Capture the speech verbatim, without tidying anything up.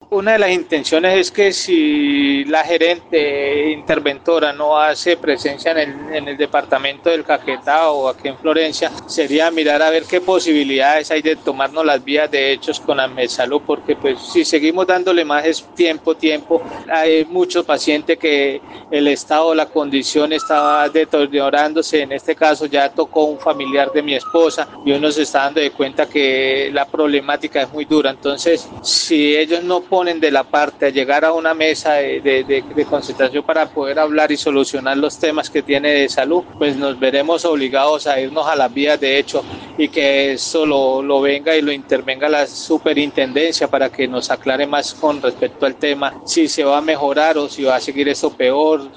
Una de las intenciones es que si la gerente interventora no hace presencia en el, en el departamento del Caquetá o aquí en Florencia, sería mirar a ver qué posibilidades hay de tomarnos las vías de hechos con Salud, porque pues si seguimos dándole más tiempo, tiempo, hay muchos pacientes que el estado, la condición estaba deteriorándose. En este caso ya tocó un familiar de mi esposa y uno se está dando de cuenta que la problemática es muy dura. Entonces, si ellos no ponen de la parte a llegar a una mesa de, de, de, de concentración para poder hablar y solucionar los temas que tiene de salud, pues nos veremos obligados a irnos a las vías de hecho y que eso lo, lo venga y lo intervenga la superintendencia para que nos aclare más con respecto al tema, si se va a mejorar o si va a seguir eso peor.